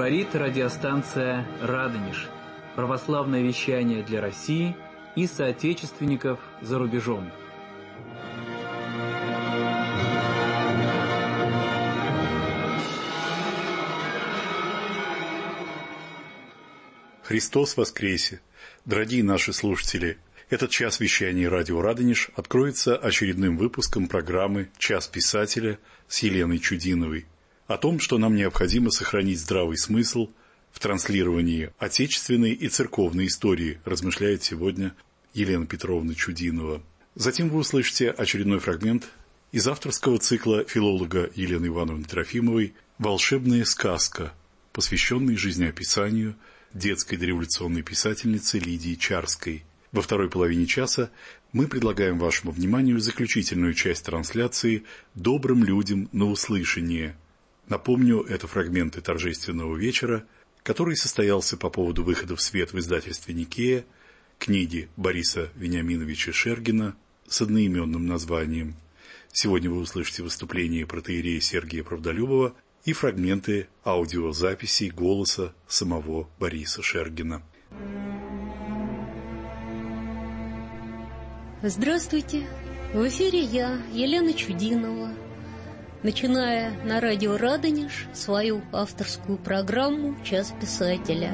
Говорит радиостанция «Радонеж». Православное вещание для России и соотечественников за рубежом. Христос воскресе! Дорогие наши слушатели, этот час вещания радио «Радонеж» откроется очередным выпуском программы «Час писателя» с Еленой Чудиновой. О том, что нам необходимо сохранить здравый смысл в транслировании отечественной и церковной истории, размышляет сегодня Елена Петровна Чудинова. Затем вы услышите очередной фрагмент из авторского цикла филолога Елены Ивановны Трофимовой «Волшебная сказка», посвященный жизнеописанию детской дореволюционной писательницы Лидии Чарской. Во второй половине часа мы предлагаем вашему вниманию заключительную часть трансляции «Добрым людям на услышание». Напомню, это фрагменты торжественного вечера, который состоялся по поводу выхода в свет в издательстве «Никея» книги Бориса Вениаминовича Шергина с одноименным названием. Сегодня вы услышите выступление протоиерея Сергия Правдолюбова и фрагменты аудиозаписей голоса самого Бориса Шергина. Здравствуйте! В эфире я, Елена Чудинова, начиная на радио «Радонеж» свою авторскую программу «Час писателя».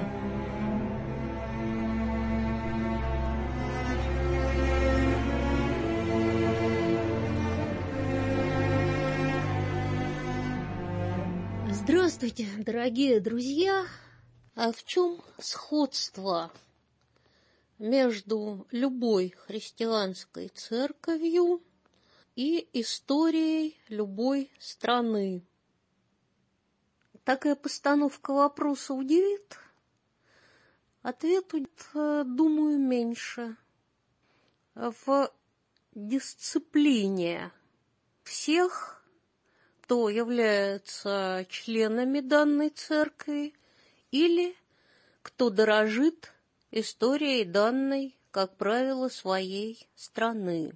Здравствуйте, дорогие друзья! А в чем сходство между любой христианской церковью и историей любой страны? Такая постановка вопроса удивит? Ответ, думаю, меньше. В дисциплине всех, кто является членами данной церкви или кто дорожит историей данной, как правило, своей страны.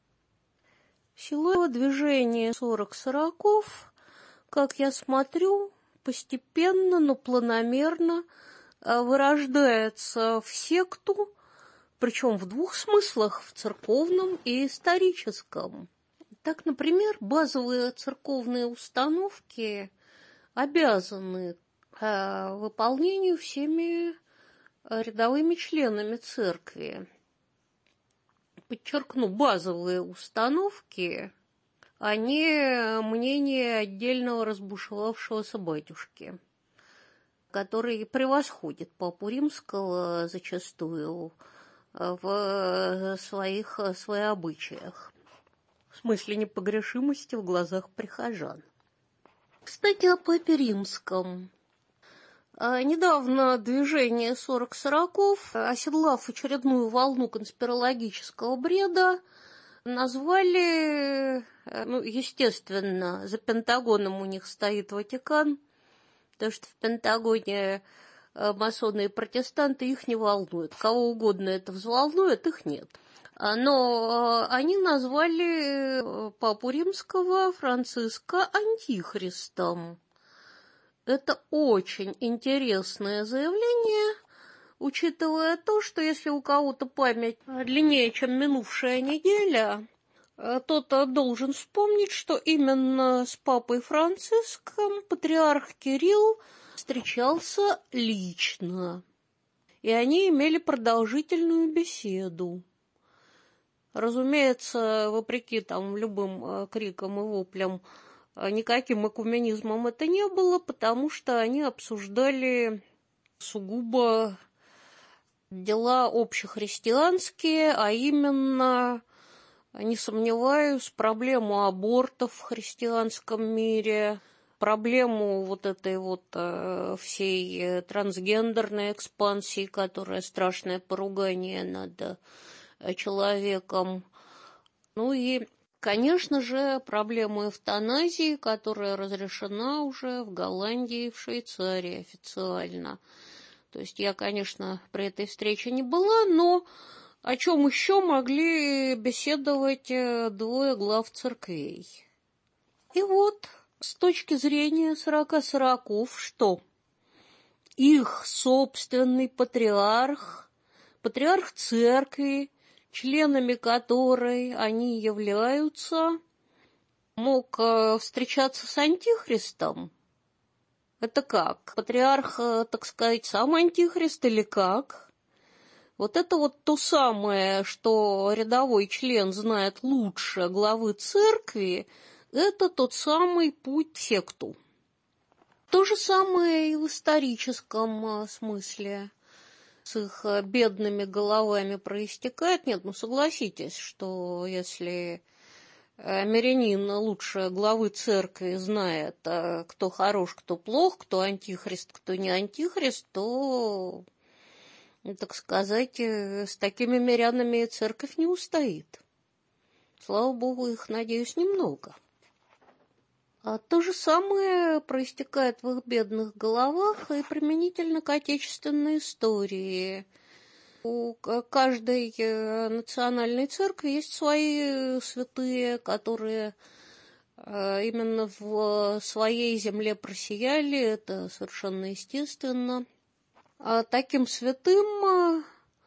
Силовое движение 40-40, как я смотрю, постепенно, но планомерно вырождается в секту, причем в двух смыслах, в церковном и историческом. Так, например, базовые церковные установки обязаны выполнению всеми рядовыми членами церкви. Подчеркну, базовые установки, а не мнение отдельного разбушевавшегося батюшки, который превосходит Папу Римского зачастую в своих своеобычаях, в смысле непогрешимости в глазах прихожан. Кстати, о Папе Римском. Недавно движение 40-40, оседлав очередную волну конспирологического бреда, назвали, естественно, за Пентагоном у них стоит Ватикан, потому что в Пентагоне масоны и протестанты, их не волнует. Кого угодно это взволнует, их нет. Но они назвали Папу Римского Франциска антихристом. Это очень интересное заявление, учитывая то, что если у кого-то память длиннее, чем минувшая неделя, тот должен вспомнить, что именно с папой Франциском патриарх Кирилл встречался лично, и они имели продолжительную беседу. Разумеется, вопреки любым крикам и воплям, никаким экуменизмом это не было, потому что они обсуждали сугубо дела общехристианские, а именно, не сомневаюсь, проблему абортов в христианском мире, проблему этой всей трансгендерной экспансии, которая страшное поругание над человеком. И, конечно же, проблему эвтаназии, которая разрешена уже в Голландии и в Швейцарии официально. То есть я, конечно, при этой встрече не была, но о чем еще могли беседовать двое глав церквей? И вот, с точки зрения 40-40, что их собственный патриарх церкви, членами которой они являются, мог встречаться с антихристом? Это как? Патриарх, так сказать, сам антихрист или как? Вот это вот то самое, что рядовой член знает лучше главы церкви, это тот самый путь в секту. То же самое и в историческом смысле. С их бедными головами проистекает. Нет, ну согласитесь, что если мирянин лучше главы церкви знает, кто хорош, кто плох, кто антихрист, кто не антихрист, то, так сказать, с такими мирянами церковь не устоит. Слава богу, их, надеюсь, немного. А то же самое проистекает в их бедных головах и применительно к отечественной истории. У каждой национальной церкви есть свои святые, которые именно в своей земле просияли, это совершенно естественно. А таким святым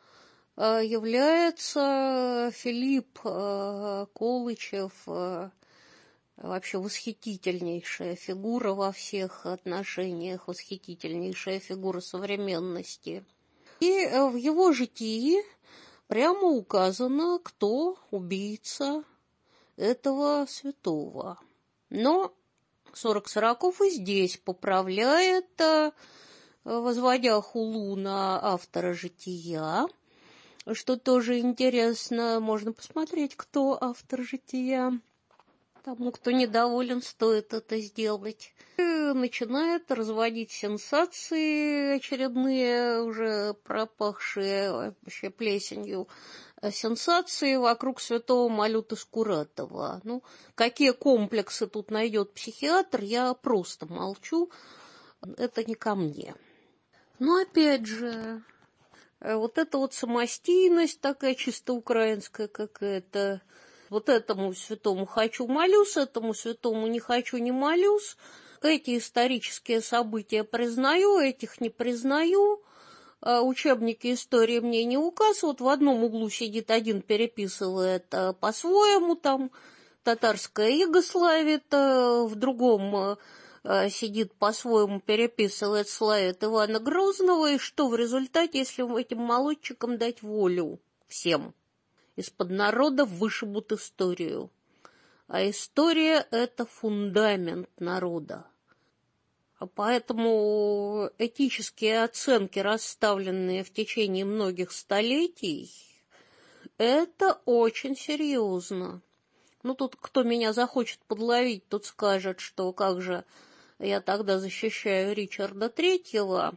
является Филипп Колычев, вообще восхитительнейшая фигура во всех отношениях, восхитительнейшая фигура современности. И в его житии прямо указано, кто убийца этого святого. Но 40-40 и здесь поправляет, возводя хулу на автора жития, что тоже интересно, можно посмотреть, кто автор жития. Тому, кто недоволен, стоит это сделать. И начинает разводить сенсации очередные, уже пропахшие вообще плесенью, сенсации вокруг святого Малюты Скуратова. Ну, какие комплексы тут найдет психиатр, я просто молчу. Это не ко мне. Но опять же, вот эта вот самостийность такая чисто украинская какая-то. Вот этому святому хочу, молюсь, этому святому не хочу, не молюсь. Эти исторические события признаю, этих не признаю. Учебники истории мне не указ. Вот в одном углу сидит один, переписывает по-своему, там татарское иго славит, в другом сидит по-своему, переписывает, славит Ивана Грозного. И что в результате, если этим молодчикам дать волю всем? Из-под народа вышибут историю. А история – это фундамент народа. А поэтому этические оценки, расставленные в течение многих столетий, это очень серьезно. Ну, тут кто меня захочет подловить, тот скажет, что как же я тогда защищаю Ричарда Третьего.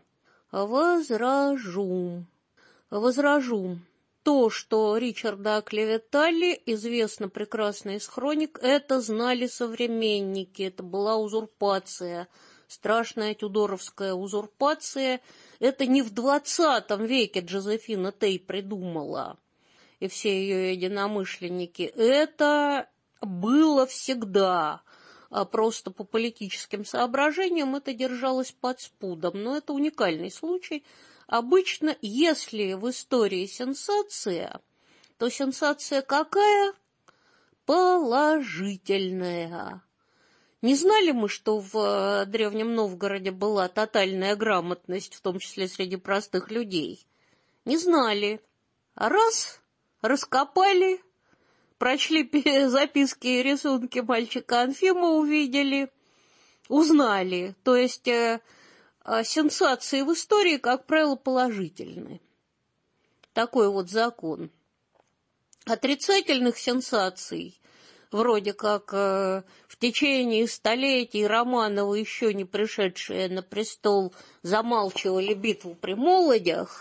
Возражу. То, что Ричарда оклеветали, известно прекрасно из хроник, это знали современники, это была узурпация, страшная тюдоровская узурпация. Это не в 20 веке Джозефина Тей придумала, и все ее единомышленники. Это было всегда, а просто по политическим соображениям это держалось под спудом. Но это уникальный случай. Обычно, если в истории сенсация, то сенсация какая? Положительная. Не знали мы, что в Древнем Новгороде была тотальная грамотность, в том числе среди простых людей? Не знали. А раскопали, прочли записки и рисунки мальчика Анфима, увидели, узнали. То есть сенсации в истории, как правило, положительны. Такой вот закон. Отрицательных сенсаций, вроде как в течение столетий Романовы, еще не пришедшие на престол, замалчивали битву при Молодях,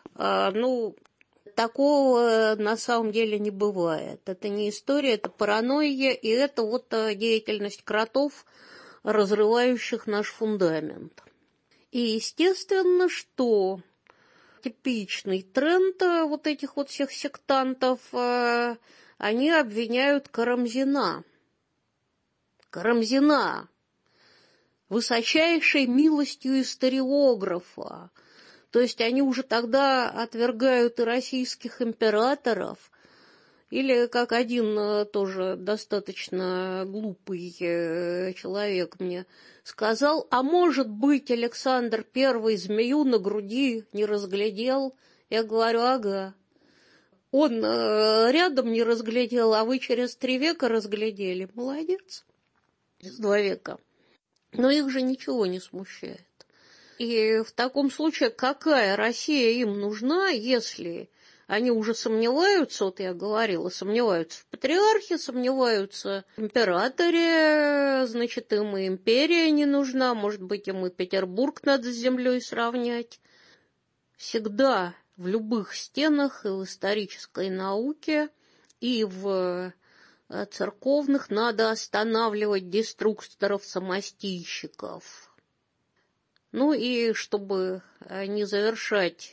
такого на самом деле не бывает. Это не история, это паранойя, и это вот деятельность кротов, разрывающих наш фундамент. И естественно, что типичный тренд вот этих вот всех сектантов, они обвиняют Карамзина. высочайшей милостью историографа. То есть они уже тогда отвергают и российских императоров, или, как один тоже достаточно глупый человек мне сказал, а может быть, Александр I змею на груди не разглядел? Я говорю, ага. Он рядом не разглядел, а вы через 3 века разглядели. Молодец. Через 2 века. Но их же ничего не смущает. И в таком случае какая Россия им нужна, если они уже сомневаются, вот я говорила, сомневаются в патриархе, сомневаются в императоре, значит, им и империя не нужна, может быть, им и Петербург надо с землей сравнять. Всегда в любых стенах и в исторической науке, и в церковных надо останавливать деструкторов-самостийщиков. Ну и чтобы не завершать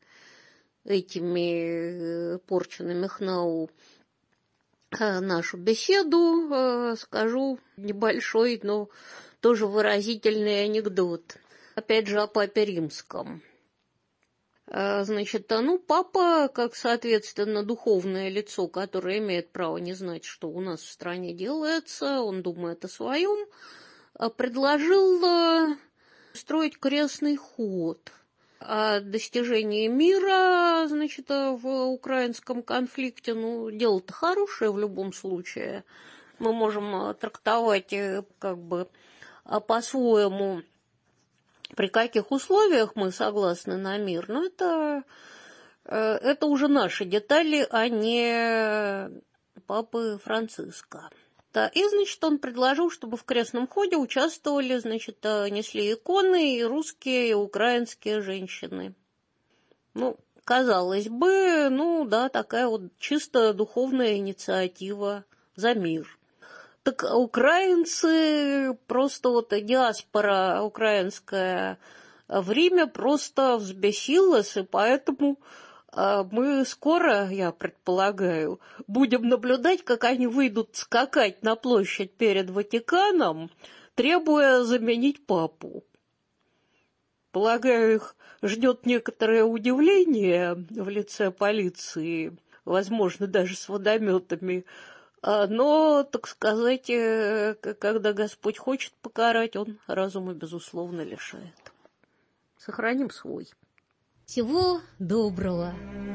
этими порченными ХНАУ нашу беседу, скажу небольшой, но тоже выразительный анекдот. Опять же о папе римском. Значит, папа, как, соответственно, духовное лицо, которое имеет право не знать, что у нас в стране делается, он думает о своем, предложил строить крестный ход о достижении мира, значит, в украинском конфликте. Дело-то хорошее в любом случае. Мы можем трактовать как бы по-своему, при каких условиях мы согласны на мир. Но это уже наши детали, а не папы Франциска. И, значит, он предложил, чтобы в крестном ходе участвовали, значит, несли иконы и русские, и украинские женщины. Казалось бы, да, такая вот чисто духовная инициатива за мир. Так украинцы, просто вот диаспора украинская в Риме просто взбесилась, и поэтому мы скоро, я предполагаю, будем наблюдать, как они выйдут скакать на площадь перед Ватиканом, требуя заменить папу. Полагаю, их ждет некоторое удивление в лице полиции, возможно, даже с водометами. Но, так сказать, когда Господь хочет покарать, Он разума, безусловно, лишает. Сохраним свой. Всего доброго.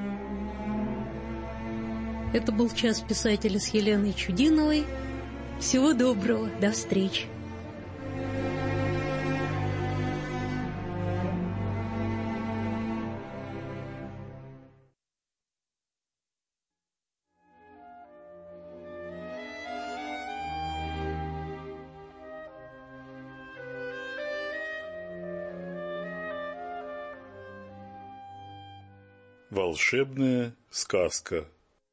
Это был «Час писателя» с Еленой Чудиновой. Всего доброго. До встречи. Волшебная сказка.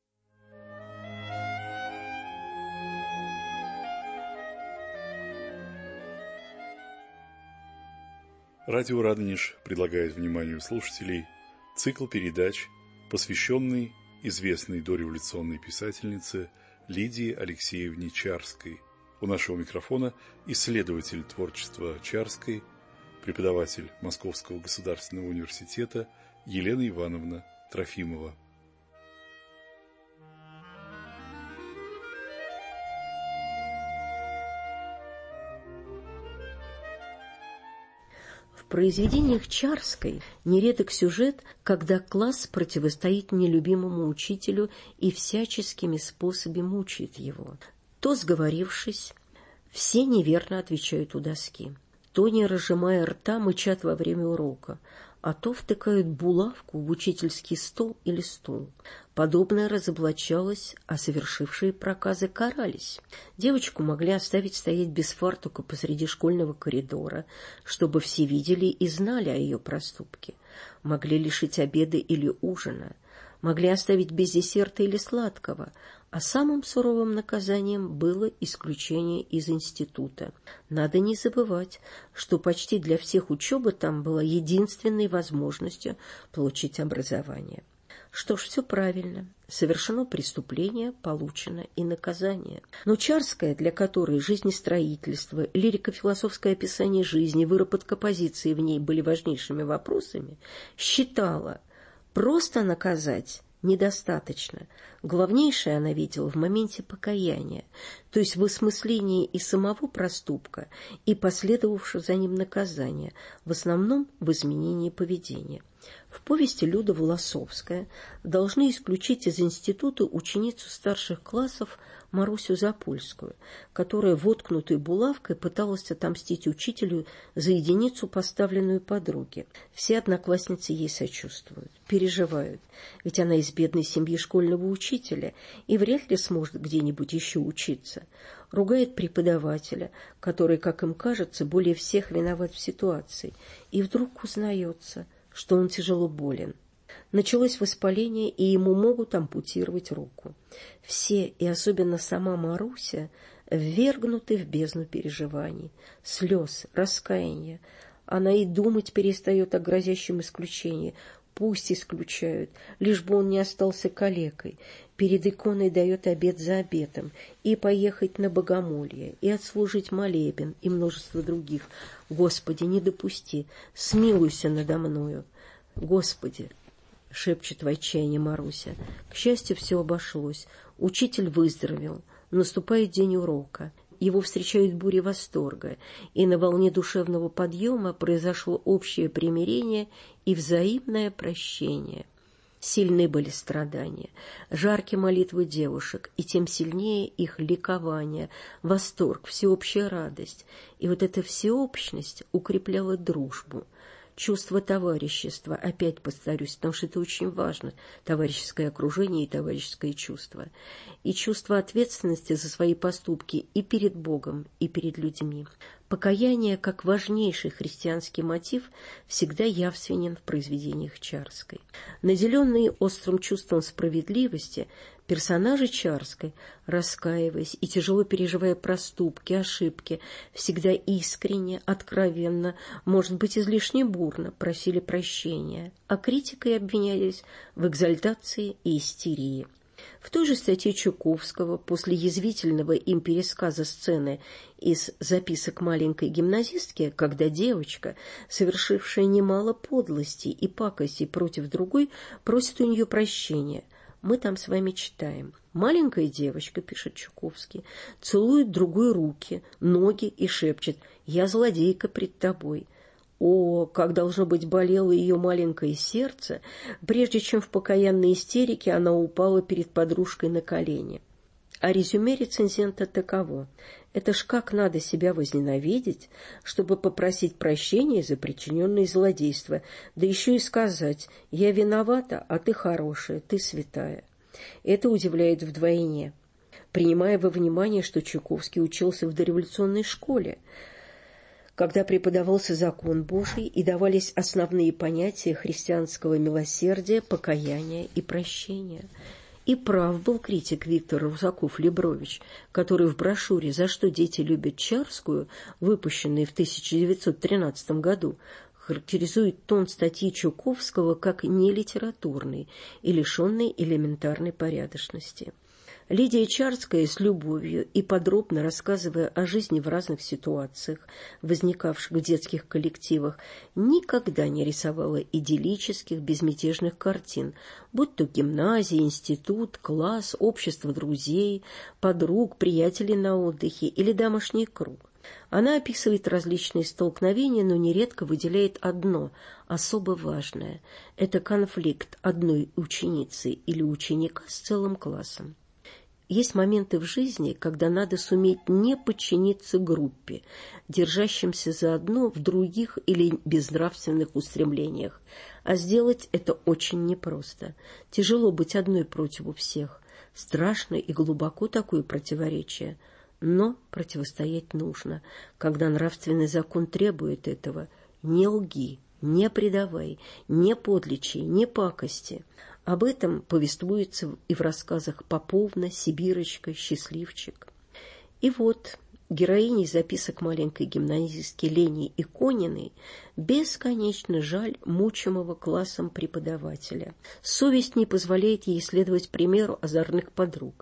Радио Радонеж предлагает вниманию слушателей цикл передач, посвященный известной дореволюционной писательнице Лидии Алексеевне Чарской. У нашего микрофона исследователь творчества Чарской, преподаватель Московского государственного университета Елена Ивановна Трофимова. В произведениях Чарской нередок сюжет, когда класс противостоит нелюбимому учителю и всяческими способами мучает его. То, сговорившись, все неверно отвечают у доски, то, не разжимая рта, мычат во время урока, а то втыкают булавку в учительский стол или стул. Подобное разоблачалось, а совершившие проказы карались. Девочку могли оставить стоять без фартука посреди школьного коридора, чтобы все видели и знали о ее проступке. Могли лишить обеда или ужина, могли оставить без десерта или сладкого, а самым суровым наказанием было исключение из института. Надо не забывать, что почти для всех учеба там была единственной возможностью получить образование. Что ж, все правильно. Совершено преступление, получено и наказание. Но Чарская, для которой жизнестроительство, лирико-философское описание жизни, выработка позиции в ней были важнейшими вопросами, считала, просто наказать недостаточно. Главнейшее она видела в моменте покаяния, то есть в осмыслении и самого проступка, и последовавшего за ним наказания, в основном в изменении поведения. В повести Люда Волосовская должны исключить из института ученицу старших классов Марусю Запольскую, которая воткнутой булавкой пыталась отомстить учителю за единицу, поставленную подруге. Все одноклассницы ей сочувствуют, переживают, ведь она из бедной семьи школьного учителя и вряд ли сможет где-нибудь еще учиться. Ругает преподавателя, который, как им кажется, более всех виноват в ситуации, и вдруг узнается, что он тяжело болен. Началось воспаление, и ему могут ампутировать руку. Все, и особенно сама Маруся, ввергнуты в бездну переживаний, слез, раскаяния. Она и думать перестает о грозящем исключении. Пусть исключают, лишь бы он не остался калекой. Перед иконой дает обет за обетом, и поехать на богомолье, и отслужить молебен, и множество других. Господи, не допусти, смилуйся надо мною. Господи, шепчет в отчаянии Маруся. К счастью, все обошлось. Учитель выздоровел. Наступает день урока. Его встречают бури восторга, и на волне душевного подъема произошло общее примирение и взаимное прощение. Сильны были страдания, жаркие молитвы девушек, и тем сильнее их ликование, восторг, всеобщая радость. И вот эта всеобщность укрепляла дружбу. Чувство товарищества, опять повторюсь, потому что это очень важно, товарищеское окружение и товарищеское чувство. И чувство ответственности за свои поступки и перед Богом, и перед людьми. Покаяние, как важнейший христианский мотив, всегда явственен в произведениях Чарской. Наделенные острым чувством справедливости, персонажи Чарской, раскаиваясь и тяжело переживая проступки, ошибки, всегда искренне, откровенно, может быть, излишне бурно просили прощения, а критикой обвинялись в экзальтации и истерии. В той же статье Чуковского после язвительного им пересказа сцены из записок маленькой гимназистки, когда девочка, совершившая немало подлостей и пакостей против другой, просит у нее прощения, мы там с вами читаем. Маленькая девочка, пишет Чуковский, целует другой руки, ноги и шепчет: «Я злодейка пред тобой». О, как, должно быть, болело ее маленькое сердце, прежде чем в покаянной истерике она упала перед подружкой на колени. А резюме рецензента таково: это ж как надо себя возненавидеть, чтобы попросить прощения за причиненное злодейство, да еще и сказать: «Я виновата, а ты хорошая, ты святая». Это удивляет вдвойне, принимая во внимание, что Чуковский учился в дореволюционной школе, когда преподавался закон Божий и давались основные понятия христианского милосердия, покаяния и прощения. И прав был критик Виктор Русаков-Лебрович, который в брошюре «За что дети любят Чарскую», выпущенной в 1913 году, характеризует тон статьи Чуковского как нелитературный и лишенный элементарной порядочности. Лидия Чарская с любовью и подробно рассказывая о жизни в разных ситуациях, возникавших в детских коллективах, никогда не рисовала идиллических, безмятежных картин, будь то гимназия, институт, класс, общество друзей, подруг, приятелей на отдыхе или домашний круг. Она описывает различные столкновения, но нередко выделяет одно, особо важное. Это конфликт одной ученицы или ученика с целым классом. Есть моменты в жизни, когда надо суметь не подчиниться группе, держащимся заодно в других или безнравственных устремлениях, а сделать это очень непросто. Тяжело быть одной против всех. Страшно и глубоко такое противоречие. Но противостоять нужно, когда нравственный закон требует этого. Не лги, не предавай, не подличай, не пакости. Об этом повествуется и в рассказах Поповна, Сибирочка, Счастливчик. И вот Героиней записок маленькой гимназистки Лени Икониной бесконечно жаль мучимого классом преподавателя. Совесть не позволяет ей следовать примеру озорных подруг.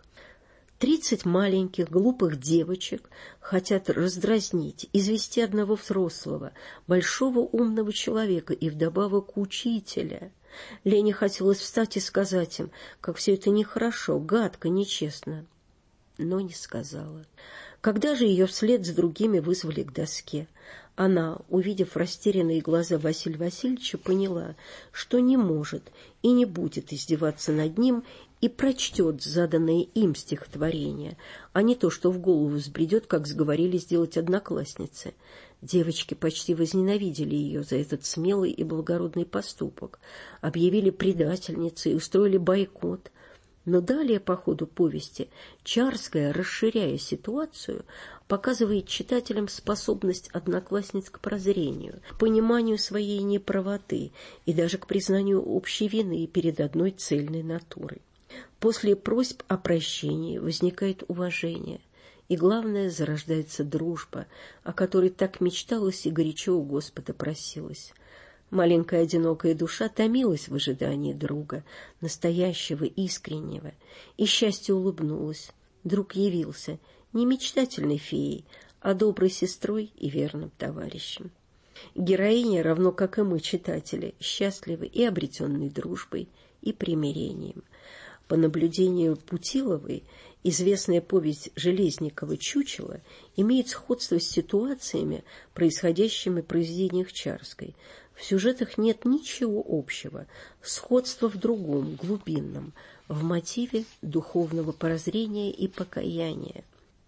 30 маленьких глупых девочек хотят раздразнить, извести одного взрослого, большого умного человека и вдобавок учителя. Лене хотелось встать и сказать им, как все это нехорошо, гадко, нечестно, но не сказала. Когда же ее вслед за другими вызвали к доске, она, увидев растерянные глаза Василия Васильевича, поняла, что не может и не будет издеваться над ним и прочтет заданное им стихотворение, а не то, что в голову взбредет, как сговорились сделать одноклассницы. Девочки почти возненавидели ее за этот смелый и благородный поступок, объявили предательницей и устроили бойкот. Но далее по ходу повести Чарская, расширяя ситуацию, показывает читателям способность одноклассниц к прозрению, к пониманию своей неправоты и даже к признанию общей вины перед одной цельной натурой. После просьб о прощении возникает уважение, и, главное, зарождается дружба, о которой так мечталось и горячо у Господа просилось. Маленькая одинокая душа томилась в ожидании друга, настоящего, искреннего, и счастье улыбнулось. Друг явился не мечтательной феей, а доброй сестрой и верным товарищем. Героиня, равно как и мы, читатели, счастливы и обретенной дружбой, и примирением. По наблюдению Путиловой, известная повесть Железникова «Чучело» имеет сходство с ситуациями, происходящими в произведениях Чарской. В сюжетах нет ничего общего, сходство в другом, глубинном, в мотиве духовного прозрения и покаяния.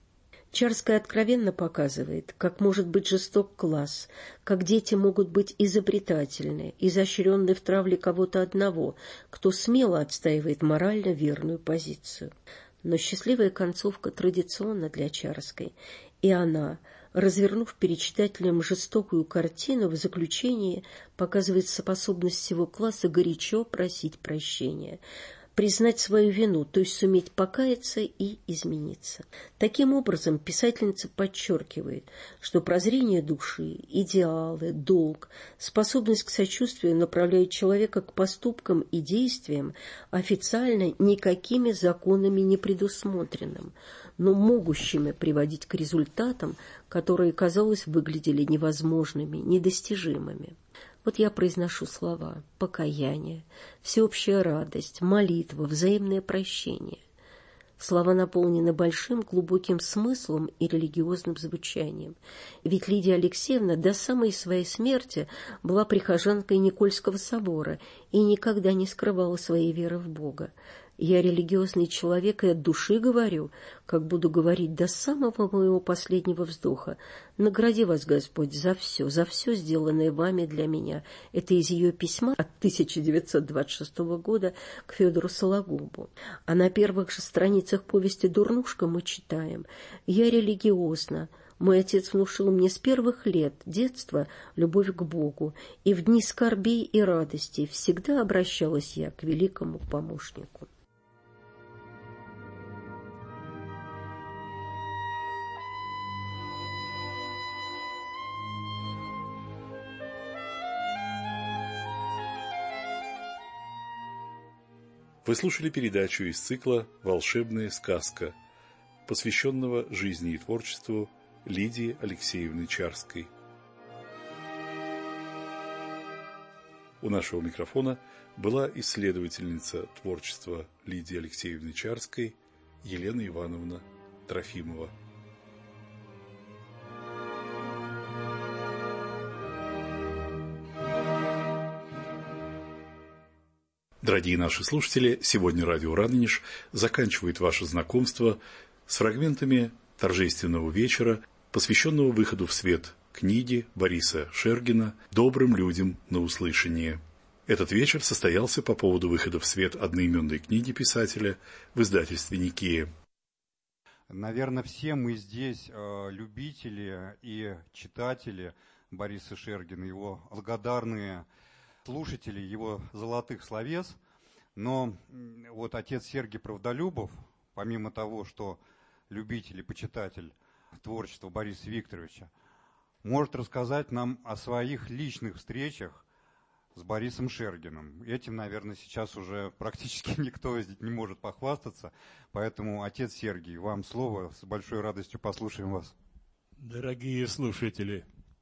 Чарская откровенно показывает, как может быть жесток класс, как дети могут быть изобретательны, изощренны в травле кого-то одного, кто смело отстаивает морально верную позицию. Но счастливая концовка традиционна для Чарской, и она, развернув перед читателем жестокую картину, в заключении показывает способность всего класса горячо просить прощения, признать свою вину, то есть суметь покаяться и измениться. Таким образом, писательница подчеркивает, что прозрение души, идеалы, долг, способность к сочувствию направляют человека к поступкам и действиям, официально никакими законами не предусмотренным, но могущими приводить к результатам, которые, казалось, выглядели невозможными, недостижимыми. Вот я произношу слова: покаяние, всеобщая радость, молитва, взаимное прощение. Слова наполнены большим глубоким смыслом и религиозным звучанием. Ведь Лидия Алексеевна до самой своей смерти была прихожанкой Никольского собора и никогда не скрывала своей веры в Бога. Я религиозный человек и от души говорю, как буду говорить до самого моего последнего вздоха. Награди вас, Господь, за все сделанное вами для меня. Это из ее письма от 1926 года к Федору Сологубу. А на первых же страницах повести «Дурнушка» мы читаем: «Я религиозна. Мой отец внушил мне с первых лет детства любовь к Богу, и в дни скорбей и радостей всегда обращалась я к великому помощнику». Вы слушали передачу из цикла «Волшебная сказка», посвященного жизни и творчеству Лидии Алексеевны Чарской. У нашего микрофона была исследовательница творчества Лидии Алексеевны Чарской Елена Ивановна Трофимова. Дорогие наши слушатели, сегодня радио «Радонеж» заканчивает ваше знакомство с фрагментами торжественного вечера, посвященного выходу в свет книги Бориса Шергина «Добрым людям на услышание». Этот вечер состоялся по поводу выхода в свет одноименной книги писателя в издательстве «Никея». Наверное, все мы здесь любители и читатели Бориса Шергина, его благодарные слушатели его золотых словес, но вот отец Сергий Правдолюбов, помимо того, что любитель и почитатель творчества Бориса Викторовича, может рассказать нам о своих личных встречах с Борисом Шергиным. Этим, наверное, сейчас уже практически никто здесь не может похвастаться. Поэтому, отец Сергий, вам слово. С большой радостью послушаем вас. Дорогие слушатели,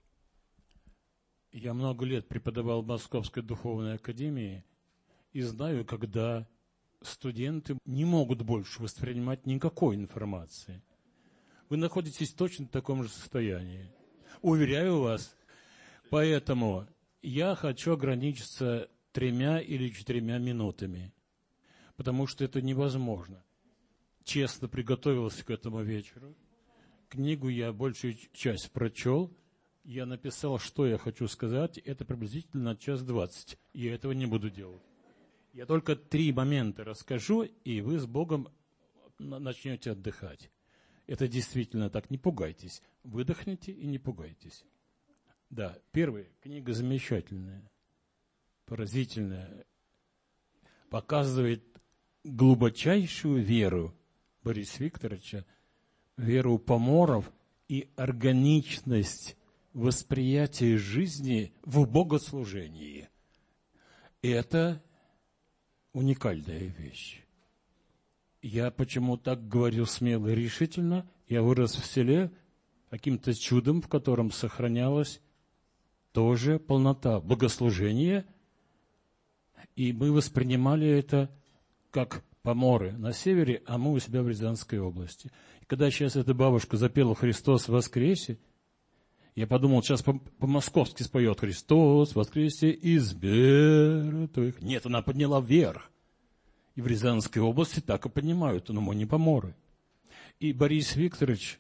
я много лет преподавал в Московской духовной академии и знаю, когда студенты не могут больше воспринимать никакой информации. Вы находитесь точно в таком же состоянии. Уверяю вас. Поэтому я хочу ограничиться 3 или 4 минутами, потому что это невозможно. Честно приготовился к этому вечеру. Книгу я большую часть прочел. Я написал, что я хочу сказать. Это приблизительно 1:20. Я этого не буду делать. Я только 3 момента расскажу, и вы с Богом начнете отдыхать. Это действительно так. Не пугайтесь. Выдохните и не пугайтесь. Да, первая книга замечательная, поразительная. Показывает глубочайшую веру Бориса Викторовича, веру поморов и органичность восприятия жизни в богослужении. Это уникальная вещь. Я почему так говорю смело и решительно? Я вырос в селе каким-то чудом, в котором сохранялась тоже полнота богослужения, и мы воспринимали это как поморы на севере, а мы у себя в Рязанской области. И когда сейчас эта бабушка запела «Христос воскресе», я подумал, сейчас по-московски споет «Христос воскресе из мертвых». Нет, она подняла вверх. И в Рязанской области так и понимают, но мы не поморы. И Борис Викторович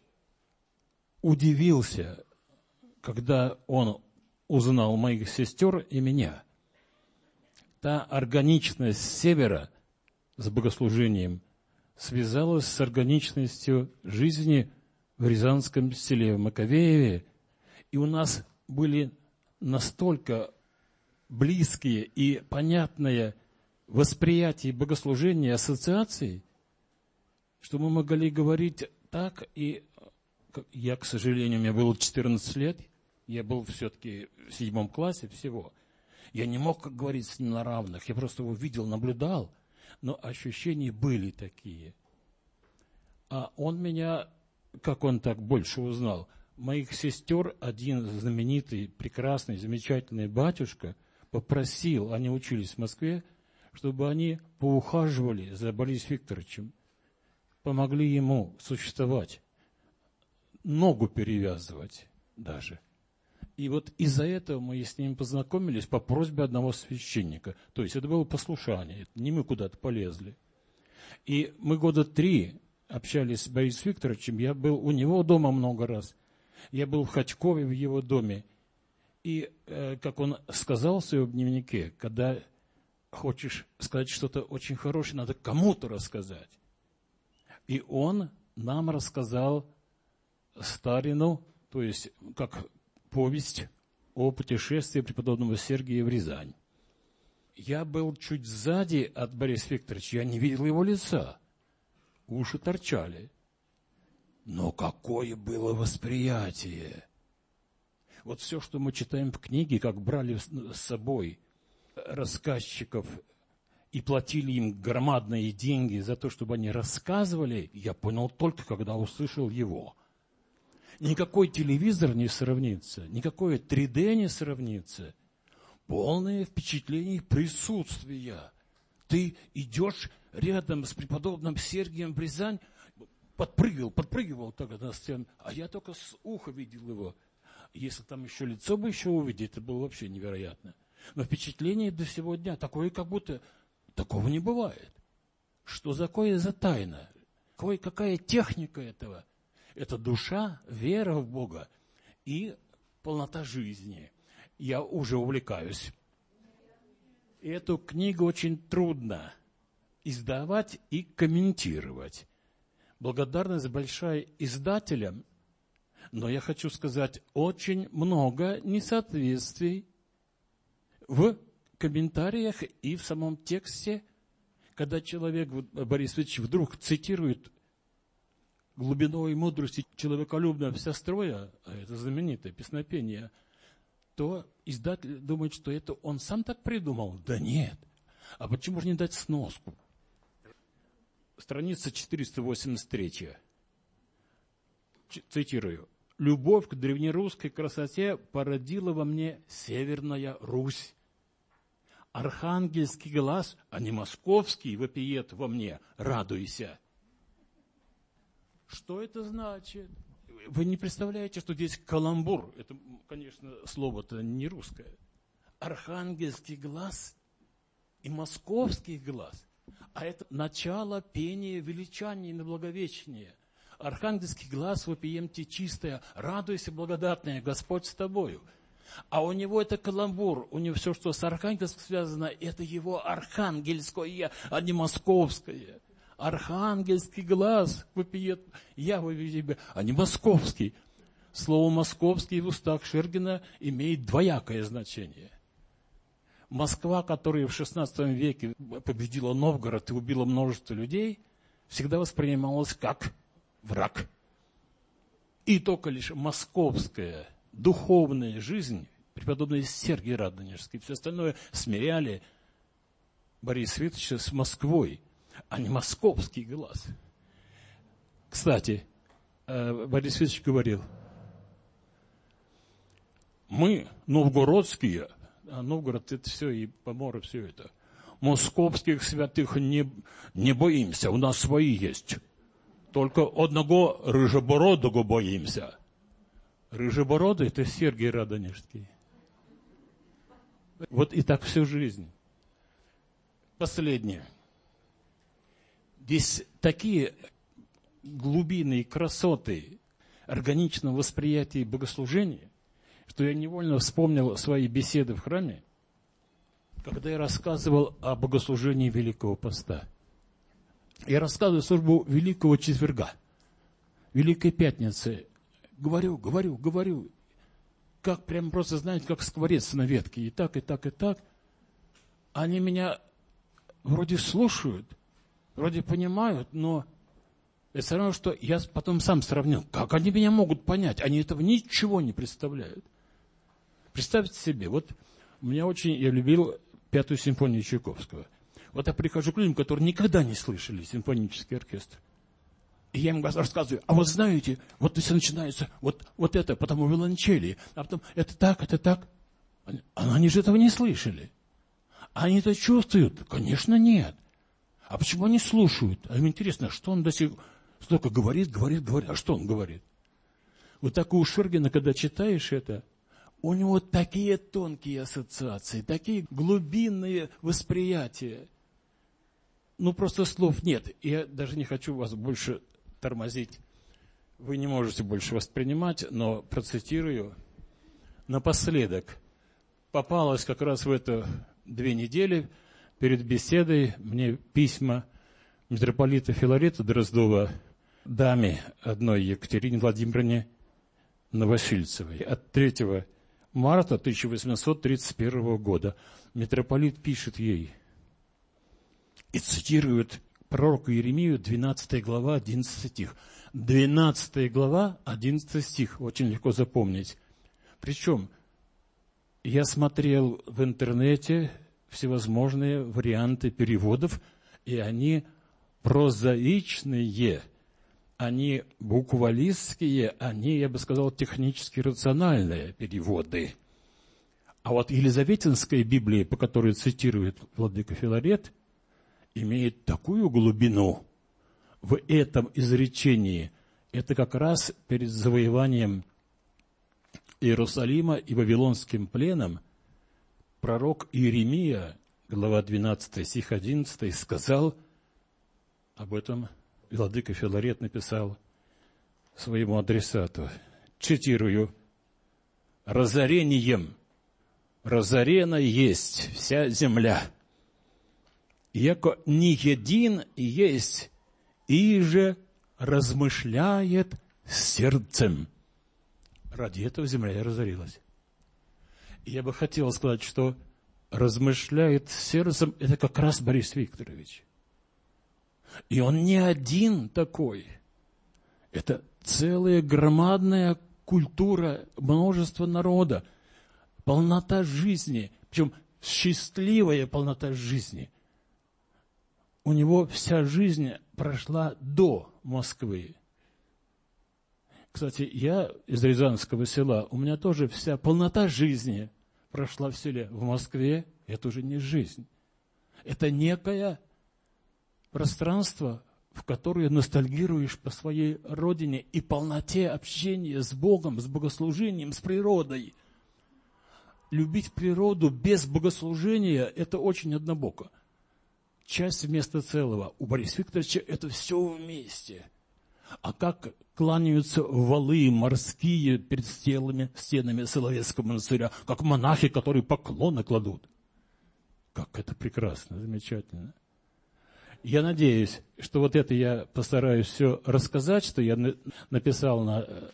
удивился, когда он узнал моих сестер и меня. Та органичность севера с богослужением связалась с органичностью жизни в Рязанском селе, в Маковееве. И у нас были настолько близкие и понятные восприятия богослужения, ассоциаций, что мы могли говорить так. И я, к сожалению, мне было 14 лет, я был все-таки в 7 классе всего. Я не мог говорить с ним на равных, я просто его видел, наблюдал, но ощущения были такие. А он меня, как он так больше узнал, моих сестер один знаменитый, прекрасный, замечательный батюшка попросил, они учились в Москве, чтобы они поухаживали за Борисом Викторовичем, помогли ему существовать, ногу перевязывать даже. И вот из-за этого мы с ним познакомились по просьбе одного священника. То есть это было послушание, это не мы куда-то полезли. И мы 3 года общались с Борисом Викторовичем. Я был у него дома много раз. Я был в Хотькове в его доме. И, как он сказал в своем дневнике, когда хочешь сказать что-то очень хорошее, надо кому-то рассказать. И он нам рассказал старину, то есть как повесть о путешествии преподобного Сергия в Рязань. Я был чуть сзади от Бориса Викторовича, я не видел его лица. Уши торчали. Но какое было восприятие! Вот все, что мы читаем в книге, как брали с собой рассказчиков и платили им громадные деньги за то, чтобы они рассказывали, я понял только, когда услышал его. Никакой телевизор не сравнится, никакое 3D не сравнится. Полное впечатление присутствия. Ты идешь рядом с преподобным Сергием в Рязань, подпрыгивал тогда на сцену, а я только с уха видел его. Если там еще лицо бы еще увидеть, это было вообще невероятно. Но впечатление до сего дня такое, как будто такого не бывает. Что такое за тайна? Какая техника этого? Это душа, вера в Бога и полнота жизни. Я уже увлекаюсь. Эту книгу очень трудно издавать и комментировать. Благодарность большая издателям, но я хочу сказать, очень много несоответствий в комментариях и в самом тексте, когда человек, Борис Ильич, вдруг цитирует глубиной мудрости человеколюбного вся строя, а это знаменитое песнопение, то издатель думает, что это он сам так придумал. Да нет. А почему же не дать сноску? Страница 483. Цитирую. «Любовь к древнерусской красоте породила во мне Северная Русь. Архангельский глаз, а не московский, вопиет во мне, радуйся». Что это значит? Вы не представляете, что здесь каламбур. Это, конечно, слово-то не русское. Архангельский глаз и московский глаз. А это начало пения величания на благовещение. Архангельский глаз вопиемте чистое, радуйся, благодатная, Господь с тобою. А у него это каламбур, у него все, что с архангельским связано, это его архангельское, а не московское. Архангельский глаз вопиет, я вопию тебе, а не московский. Слово «московский» в устах Шергина имеет двоякое значение. Москва, которая в XVI веке победила Новгород и убила множество людей, всегда воспринималась как враг. И только лишь московская духовная жизнь, преподобный Сергий Радонежский, все остальное смиряли Бориса Викторовича с Москвой, а не московский глаз. Кстати, Борис Викторович говорил, мы, новгородские, а Новгород это все, и поморы, все это, московских святых не боимся, у нас свои есть. Только одного рыжебородого боимся. Рыжебородый – это Сергий Радонежский. Вот и так всю жизнь. Последнее. Здесь такие глубины и красоты органичного восприятия богослужения, что я невольно вспомнил свои беседы в храме, когда я рассказывал о богослужении Великого Поста. Я рассказываю службу Великого Четверга, Великой Пятницы. Говорю. Как прям просто, знаете, как скворец на ветке. И так. Они меня вроде слушают, вроде понимают, но это все равно, что я потом сам сравнил. Как они меня могут понять? Они этого ничего не представляют. Представьте себе, вот я любил 5-ю симфонию Чайковского. Вот я прихожу к людям, которые никогда не слышали симфонический оркестр. И я им рассказываю, а вот знаете, вот если начинается вот это, потом виолончели, а потом это так. Они же этого не слышали. Они это чувствуют? Конечно, нет. А почему они слушают? А им интересно, что он до сих пор столько говорит. А что он говорит? Вот так у Шергина, когда читаешь это, у него такие тонкие ассоциации, такие глубинные восприятия. Просто слов нет. Я даже не хочу вас больше тормозить. Вы не можете больше воспринимать, но процитирую. Напоследок. Попалось как раз в это 2 недели перед беседой мне письма митрополита Филарета Дроздова даме одной Екатерине Владимировне Новосильцевой от 3 марта 1831 года. Митрополит пишет ей и цитирует пророка Иеремию, 12 глава, 11 стих. 12 глава, 11 стих. Очень легко запомнить. Причем я смотрел в интернете всевозможные варианты переводов, и они прозаичные, они буквалистские, они, я бы сказал, технически рациональные переводы. А вот Елизаветинская Библия, по которой цитирует владыка Филарет, имеет такую глубину в этом изречении. Это как раз перед завоеванием Иерусалима и Вавилонским пленом пророк Иеремия, глава 12, стих 11, сказал, об этом владыка Филарет написал своему адресату, цитирую, «Разорением разорена есть вся земля, яко не един есть, иже размышляет сердцем». Ради этого земля и разорилась. И я бы хотел сказать, что размышляет сердцем, это как раз Борис Викторович. И он не один такой. Это целая громадная культура, множество народа, полнота жизни, причем счастливая полнота жизни. У него вся жизнь прошла до Москвы. Кстати, я из Рязанского села, у меня тоже вся полнота жизни прошла в селе. В Москве это уже не жизнь. Это некое пространство, в которое ностальгируешь по своей родине и полноте общения с Богом, с богослужением, с природой. Любить природу без богослужения – это очень однобоко. Часть вместо целого. У Бориса Викторовича это все вместе. А как кланяются валы морские перед стенами Соловецкого монастыря, как монахи, которые поклоны кладут. Как это прекрасно, замечательно. Я надеюсь, что вот это я постараюсь все рассказать, что я написал,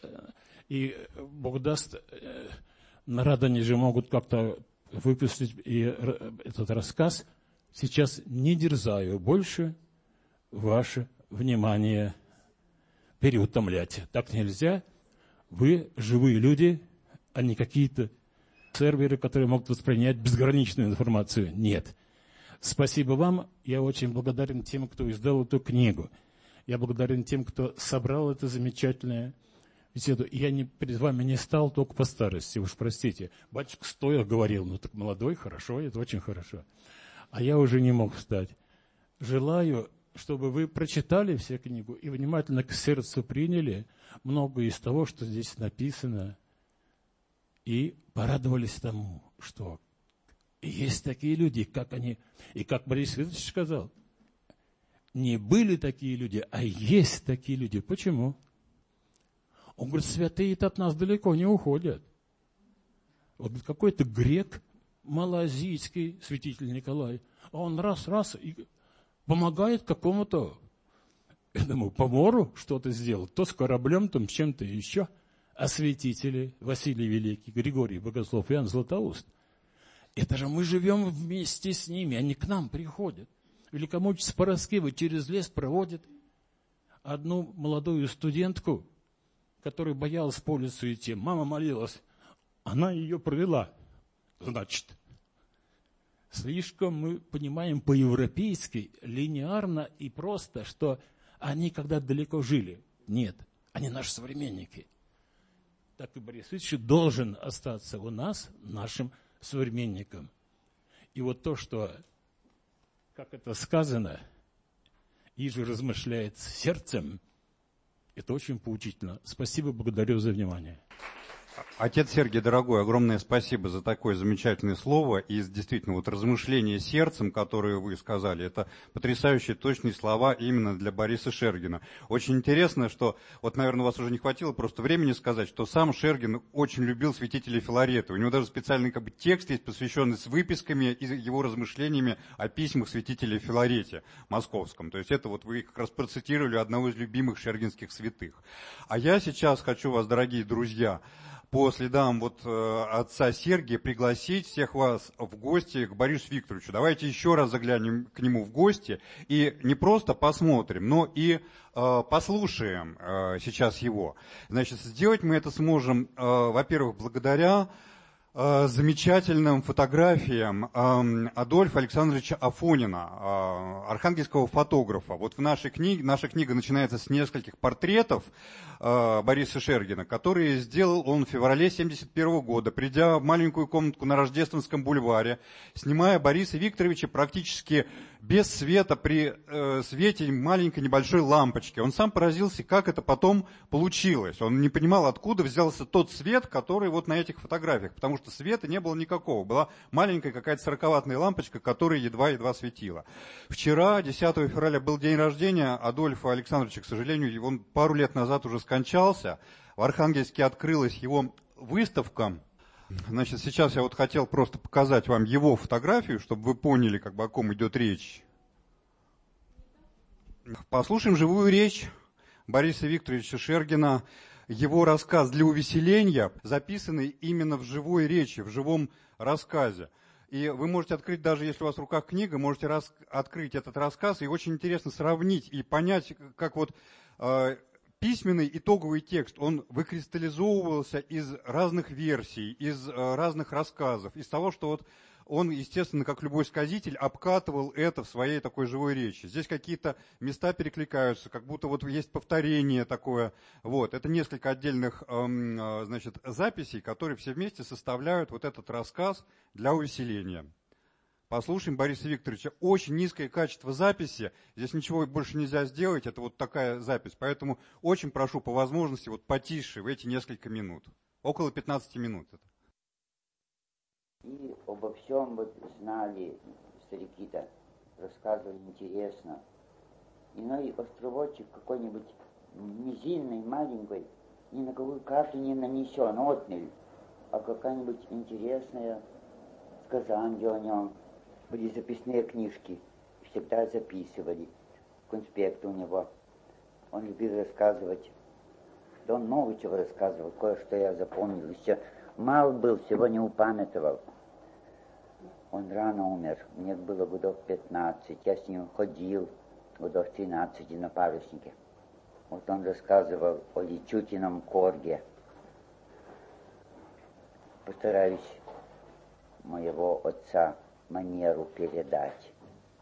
и Бог даст, на Радоне же могут как-то выпустить и этот рассказ. Сейчас не дерзаю больше ваше внимание переутомлять. Так нельзя. Вы живые люди, а не какие-то серверы, которые могут воспринять безграничную информацию. Нет. Спасибо вам. Я очень благодарен тем, кто издал эту книгу. Я благодарен тем, кто собрал это замечательное беседу. Я перед вами не стал только по старости, уж простите. Батюшка стоя говорил, ну так молодой, хорошо, это очень хорошо. А я уже не мог встать. Желаю, чтобы вы прочитали всю книгу и внимательно к сердцу приняли многое из того, что здесь написано, и порадовались тому, что есть такие люди, как они, и как Борис Викторович сказал, не были такие люди, а есть такие люди. Почему? Он говорит, святые-то от нас далеко не уходят. Вот какой-то грек, малоазийский святитель Николай, а он раз и помогает какому-то этому помору что-то сделать, то с кораблем, то с чем-то еще. А святители Василий Великий, Григорий Богослов, Иоанн Златоуст, это же мы живем вместе с ними, они к нам приходят. Великомученица Параскева через лес проводит одну молодую студентку, которая боялась по лесу идти. Мама молилась, она ее провела. Значит, слишком мы понимаем по-европейски, линейно и просто, что они когда-то далеко жили. Нет, они наши современники. Так и Борис Ильич должен остаться у нас, нашим современником. И вот то, что, как это сказано, иже размышляет сердцем, это очень поучительно. Спасибо, благодарю за внимание. Отец Сергий, дорогой, огромное спасибо за такое замечательное слово. И действительно, вот размышление сердцем, которое вы сказали, это потрясающие точные слова именно для Бориса Шергина. Очень интересно, что, вот, наверное, у вас уже не хватило просто времени сказать, что сам Шергин очень любил святителя Филарета. У него даже специальный текст есть, посвященный с выписками и его размышлениями о письмах святителя Филарете московском. То есть это вот вы как раз процитировали одного из любимых шергинских святых. А я сейчас хочу вас, дорогие друзья, по следам отца Сергия пригласить всех вас в гости к Борису Викторовичу. Давайте еще раз заглянем к нему в гости и не просто посмотрим, но и послушаем сейчас его. Значит, сделать мы это сможем, во-первых, благодаря замечательным фотографиям Адольфа Александровича Афонина, архангельского фотографа. Вот в нашей книге, наша книга начинается с нескольких портретов Бориса Шергина, которые сделал он в феврале 1971 года, придя в маленькую комнатку на Рождественском бульваре, снимая Бориса Викторовича практически без света, при свете маленькой небольшой лампочки. Он сам поразился, как это потом получилось. Он не понимал, откуда взялся тот свет, который вот на этих фотографиях, потому что света не было никакого. Была маленькая какая-то 40-ваттная лампочка, которая едва-едва светила. Вчера, 10 февраля, был день рождения Адольфа Александровича, к сожалению, он пару лет назад уже скончался. В Архангельске открылась его выставка. Значит, сейчас я вот хотел просто показать вам его фотографию, чтобы вы поняли, о ком идет речь. Послушаем живую речь Бориса Викторовича Шергина, его рассказ «Для увеселения», записанный именно в живой речи, в живом рассказе. И вы можете открыть, даже если у вас в руках книга, можете открыть этот рассказ и очень интересно сравнить и понять, как вот письменный итоговый текст, он выкристаллизовывался из разных версий, из разных рассказов, из того, что вот он, естественно, как любой сказитель, обкатывал это в своей такой живой речи. Здесь какие-то места перекликаются, как будто вот есть повторение такое. Вот. Это несколько отдельных значит, записей, которые все вместе составляют вот этот рассказ для увеселения. Послушаем Бориса Викторовича. Очень низкое качество записи. Здесь ничего больше нельзя сделать. Это вот такая запись. Поэтому очень прошу по возможности вот потише в эти несколько минут. Около 15 минут. И обо всем вот знали старики-то. Рассказывали интересно. Иной островочек какой-нибудь низинный, маленький, ни на какую карту не нанесен, отмель, а какая-нибудь интересная сказанье о нем. Были записные книжки, всегда записывали, конспекты у него. Он любил рассказывать. Да он много чего рассказывал, кое-что я запомнил. Еще мал был, всего не упамятовал. Он рано умер, мне было годов 15, я с ним ходил годов 13 на паруснике. Вот он рассказывал о Личутином корге. Постараюсь моего отца манеру передать.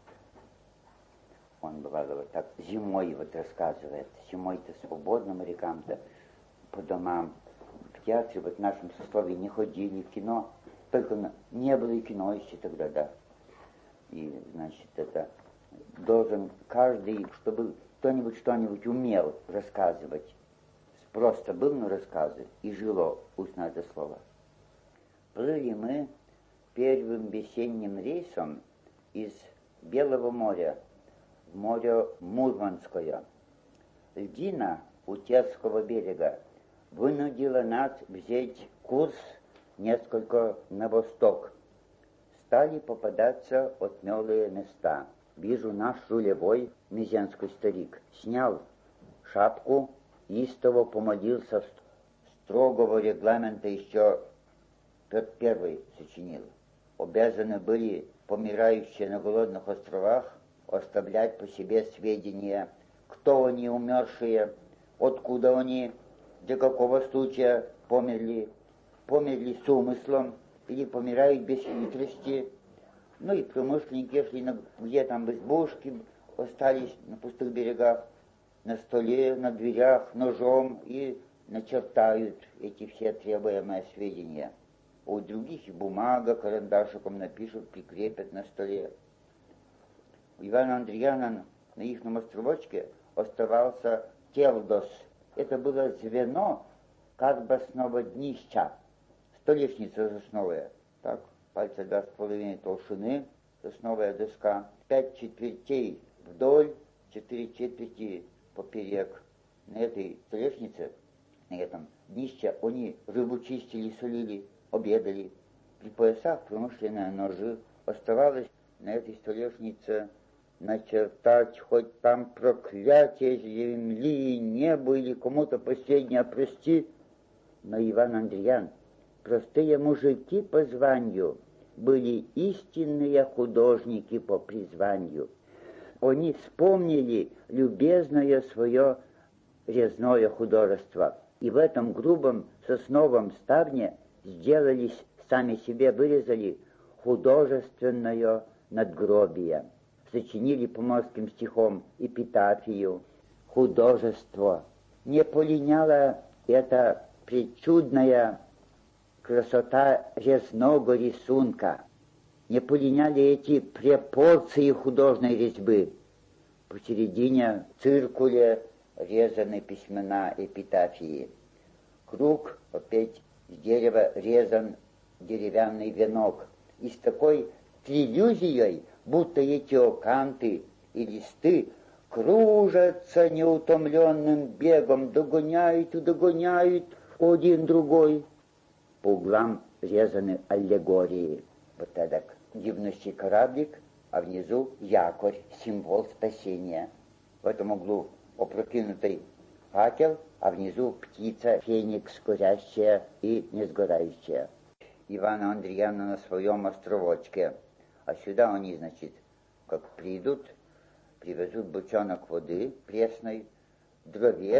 Он, бывало, вот так зимой вот рассказывает. Зимой-то свободно морякам-то по домам. В театре вот в нашем сословии не ходили, в кино. Только не было и кино еще тогда, да. И, значит, это должен каждый, чтобы кто-нибудь что-нибудь умел рассказывать. Просто был на рассказы и жило устно это слово. Плыли мы первым весенним рейсом из Белого моря в море Мурманское. Льдина у Терского берега вынудила нас взять курс несколько на восток. Стали попадаться отмелые места. Вижу, наш рулевой, мезенский старик, снял шапку, истово помолился, строгого регламента еще Петр Первый сочинил. Обязаны были помирающие на голодных островах оставлять по себе сведения, кто они умершие, откуда они, для какого случая померли с умыслом или помирают без хитрости. Ну и промышленники, если где там в избушке остались на пустых берегах, на столе, на дверях, ножом и начертают эти все требуемые сведения. У других и бумага карандашиком напишут, прикрепят на столе. У Ивана Андреяна на ихнем островочке оставался Телдос. Это было звено как бы основа днища. Столешница сосновая. Так, пальца 2,5 толщины, сосновая доска. 5 четвертей вдоль, 4 четверти поперек. На этой столешнице, на этом днище, они рыбу чистили, солили, обедали. При поясах промышленные ножи. Оставалось на этой столешнице начертать хоть там проклятие земли, небо или кому-то последнее прости. Но Иван Андреян, простые мужики по званию, были истинные художники по призванию. Они вспомнили любезное свое резное художество. И в этом грубом сосновом ставне сделались, сами себе вырезали художественное надгробие. Сочинили поморским стихом эпитафию. Художество. Не полиняла эта причудная красота резного рисунка. Не полиняли эти пропорции художной резьбы. Посередине циркуля резаны письмена эпитафии. Круг опять с дерева резан деревянный венок. И с такой триллюзией, будто эти оканты и листы кружатся неутомленным бегом, догоняют и догоняют один другой. По углам резаны аллегории. Вот так гибнущий кораблик, а внизу якорь, символ спасения. В этом углу опрокинутый факел, а внизу птица, феникс, курящая и не сгорающая. Ивана Андреяна на своем островочке. А сюда они, значит, как придут, привезут бочонок воды пресной, дровец,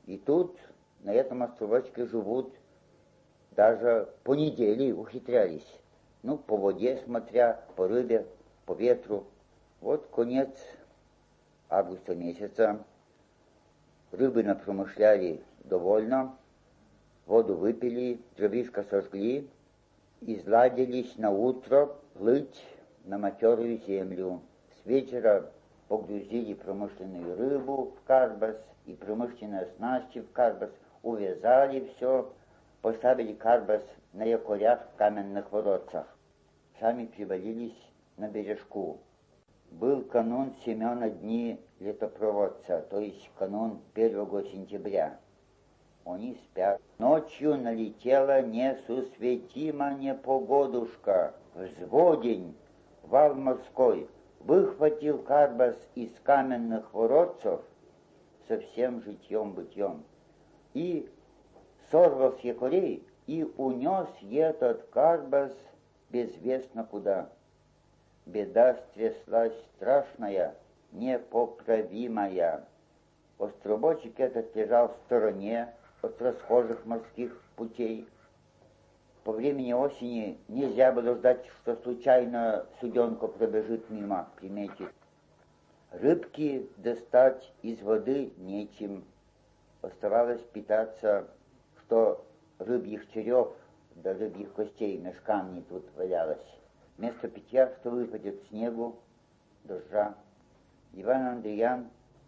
И тут на этом островочке живут даже по неделе ухитрялись. Ну, по воде смотря, по рыбе, по ветру. Вот конец августа месяца. Рыбы напромышляли довольно, воду выпили, дровишко сожгли, изладились на утро плыть на матерую землю. С вечера погрузили промышленную рыбу в карбас и промышленные снасти в карбас, увязали все, поставили карбас на якорях в каменных воротцах. Сами привалились на бережку. Был канун Семена дни летопроводца, то есть канун 1 сентября. Они спят. Ночью налетела несусветима непогодушка, взводень, вал морской, выхватил карбас из каменных воротцев со всем житьем-бытьем и сорвал с якорей и унес этот карбас безвестно куда. Беда стряслась страшная, непоправимая. Островочек этот лежал в стороне от расхожих морских путей. По времени осени нельзя было ждать, что случайно суденка пробежит мимо, приметит. Рыбки достать из воды нечем. Оставалось питаться, что рыбьих черев да рыбьих костей мешками тут валялось. Вместо питья, что выпадет снегу, дождя. Иван Андреян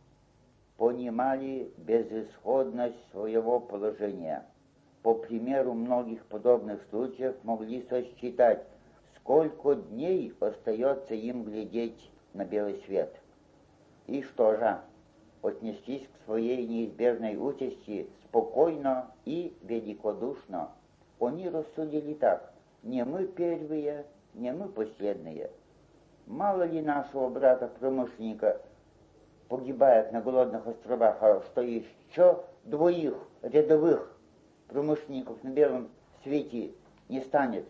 понимали безысходность своего положения. По примеру многих подобных случаев могли сосчитать, сколько дней остается им глядеть на белый свет. И что же, отнеслись к своей неизбежной участи спокойно и великодушно. Они рассудили так: не мы первые, не мы последние. Мало ли нашего брата-промышленника погибает на голодных островах, а что еще двоих рядовых промышленников на белом свете не станет.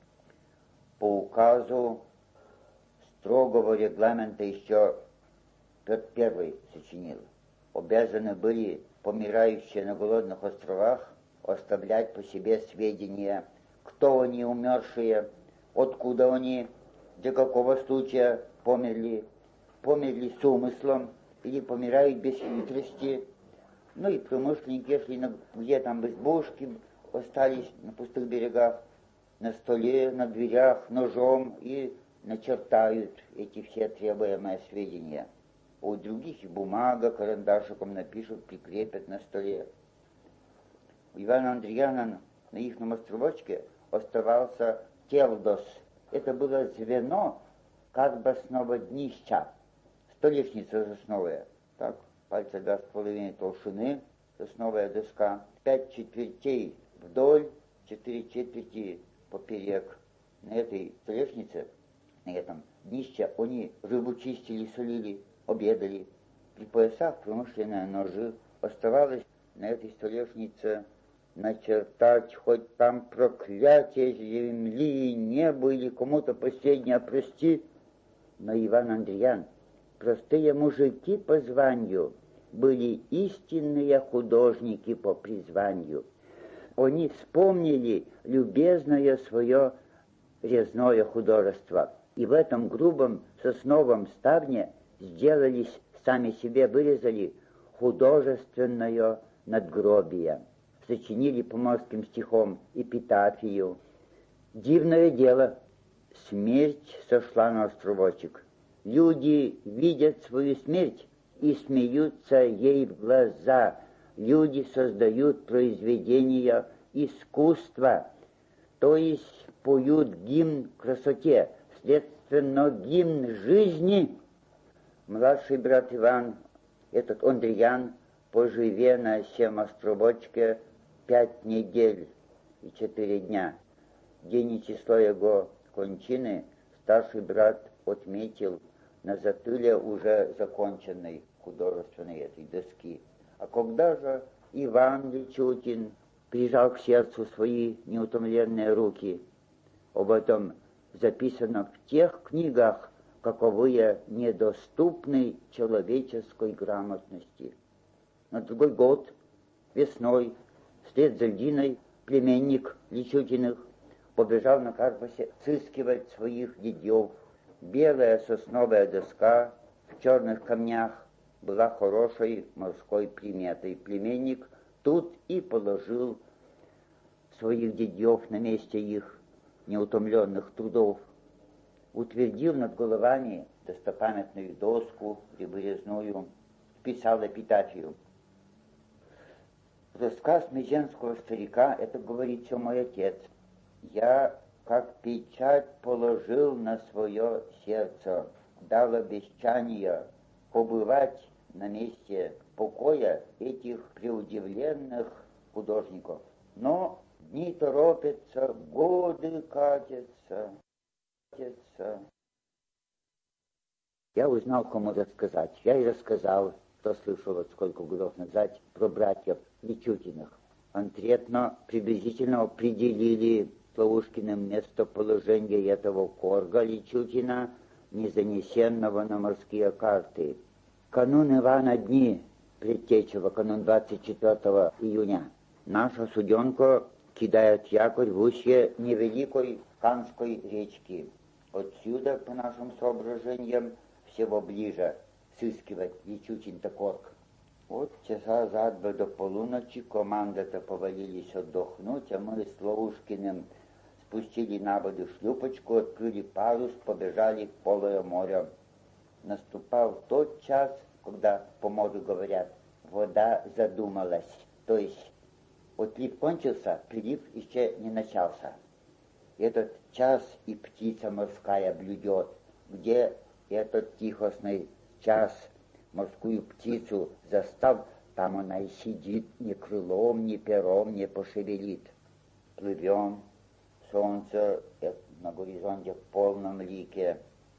По указу строгого регламента еще Петр I сочинил. Обязаны были помирающие на голодных островах оставлять по себе сведения, кто они умершие, откуда они, для какого случая померли с умыслом или помирают без хитрости. Ну и промышленники, если где там избушки остались на пустых берегах, на столе, на дверях, ножом и начертают эти все требуемые сведения. У других и бумага, карандашиком напишут, прикрепят на столе. У Ивана Андреяна на их островочке оставался Телдос. Это было звено карбасного днища, столешница сосновая. Так, пальца 2,5 толщины, сосновая доска, 5 четвертей вдоль, 4 четверти поперек. На этой столешнице, на этом днище они рыбу чистили, солили, обедали. При поясах промышленные ножи. Оставалось на этой столешнице начертать хоть там проклятие земли, небо или кому-то последнее прости. Но Иван Андреян, простые мужики по званию, были истинные художники по призванию. Они вспомнили любезное свое резное художество, и в этом грубом сосновом ставне сделались, сами себе вырезали художественное надгробие. Сочинили по морским стихам эпитафию. Дивное дело, смерть сошла на островочек. Люди видят свою смерть и смеются ей в глаза. Люди создают произведения искусства, то есть поют гимн красоте, следственно гимн жизни. Младший брат Иван, этот Андреян, поживе на сем островочке 5 недель и 4 дня. День и число его кончины старший брат отметил на затыле уже законченной художественной этой доски. А когда же Иван Личутин прижал к сердцу свои неутомленные руки, об этом записано в тех книгах, каковые недоступны человеческой грамотности. На другой год, Весной, вслед за льдиной, племенник Личутиных побежал на Карпасе сыскивать своих дядьев. Белая сосновая доска в черных камнях была хорошей морской приметой. Племенник тут и положил своих дядьев на месте их неутомленных трудов, утвердил над головами достопамятную доску ряборезную, писал эпитафию. Рассказ мезенского старика, это говорит все мой отец. Я, как печать, положил на свое сердце, дал обещание побывать на месте покоя этих преудивленных художников. Но дни торопятся, годы катятся. Я узнал, кому рассказать. Я и рассказал, кто слышал вот сколько годов назад, про братьев Личутиных. Конкретно, приблизительно определили Славушкиным местоположение этого корга Личутина, не занесенного на морские карты. Канун Ивана дни предтечего, канун 24 июня. Наша суденка кидает якорь в устье невеликой Канской речки. Отсюда, по нашим соображениям, всего ближе сыскивать Личутин-то корг. Вот часа за два до полуночи команда-то повалились отдохнуть, а мы с Лавушкиным спустили на воду шлюпочку, открыли парус, побежали в полое море. Наступал тот час, когда по морю говорят, вода задумалась. То есть отлив кончился, прилив еще не начался. Этот час и птица морская блюдет, где этот тихостный час морскую птицу застав, там она и сидит, ни крылом, ни пером не пошевелит. Плывем, солнце на горизонте в полном лике.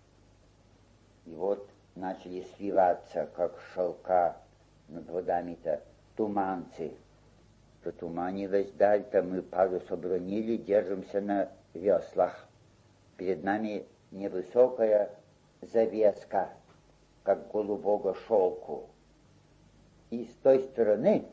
И вот начали свиваться, как шелка над водами-то, туманцы. Протуманилась даль-то, мы парус обронили, держимся на веслах. Перед нами невысокая завеска, как голубого шелку. И с той стороны,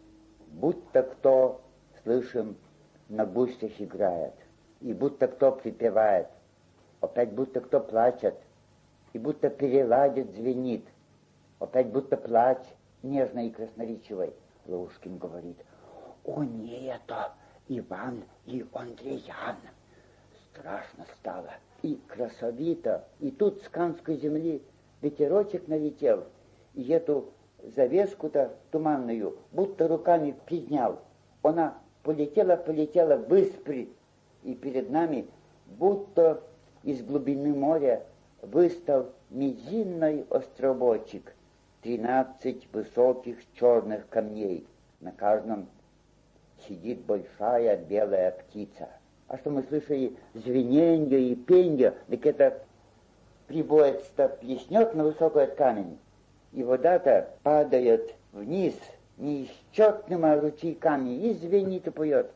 будто кто, слышим, на гуслях играет, и будто кто припевает, опять будто кто плачет, и будто переладит, звенит, опять будто плач нежный и красноречивый. Лавушкин говорит, о, не это Иван и Андриян. Страшно стало, и красовито, и тут с Канской земли ветерочек налетел, и эту завеску-то туманную будто руками поднял. Она полетела выспрь, и перед нами будто из глубины моря выстал мизинный островочек, 13 высоких черных камней. На каждом сидит большая белая птица. А что мы слышали звененье и пенье, так это прибоец-то плеснет на высокий камень, и вода-то падает вниз неисчетными ручейками и звенит и поет.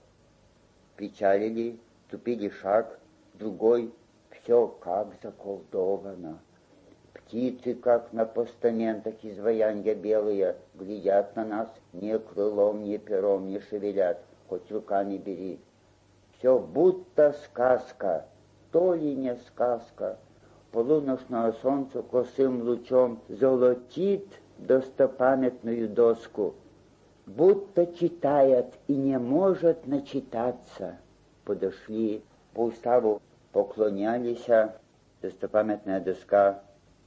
Печалили, ступили шаг, другой, все как заколдовано. Птицы, как на постаментах изваянья белые, глядят на нас, ни крылом, ни пером не шевелят, хоть руками бери. Все будто сказка, то ли не сказка. Полуночное солнце косым лучом золотит достопамятную доску, будто читает и не может начитаться. Подошли, по уставу поклонялись, достопамятная доска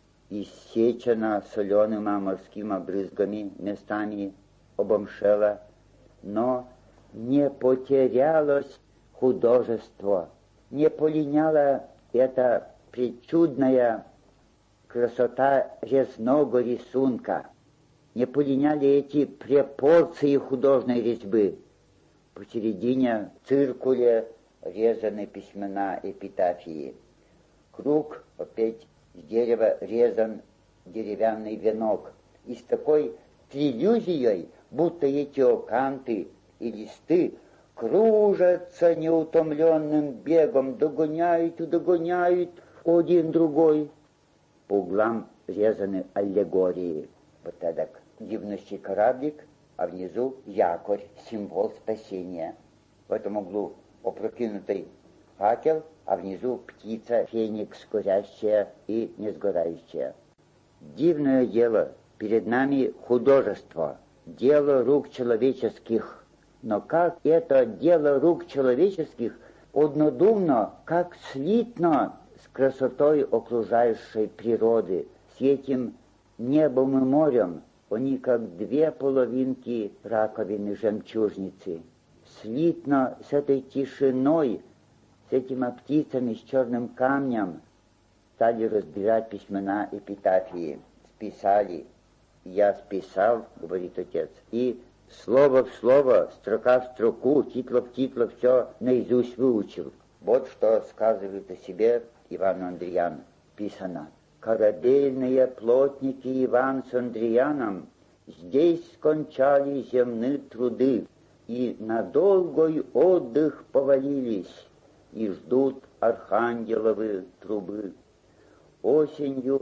иссечена солеными морскими брызгами, местами обомшела, но не потерялось художество, не полиняла эта причудная красота резного рисунка, не полиняли эти пропорции художной резьбы. Посередине циркуля резаны письмена эпитафии. Круг опять с дерева резан деревянный венок. И с такой триллюзией, будто эти оканты и листы кружатся неутомленным бегом, догоняют один другой. По углам резаны аллегории. Вот этот гибнущий кораблик а внизу якорь, символ спасения. В этом углу опрокинутый факел, а внизу птица, феникс, горящая и не сгорающая. Дивное дело, перед нами художество, дело рук человеческих. Но как это дело рук человеческих однодумно, как слитно с красотой окружающей природы, с этим небом и морем, они как две половинки раковины жемчужницы. Слитно с этой тишиной, с этими птицами, с черным камнем, стали разбирать письмена эпитафии. Списали. Я списал, говорит отец, и слово в слово, строка в строку, титла в титла все наизусть выучил. Вот что сказывает о себе Иван Андриан. Писано. Корабельные плотники Иван с Андрианом здесь скончали земные труды и на долгой отдых повалились и ждут архангеловы трубы. Осенью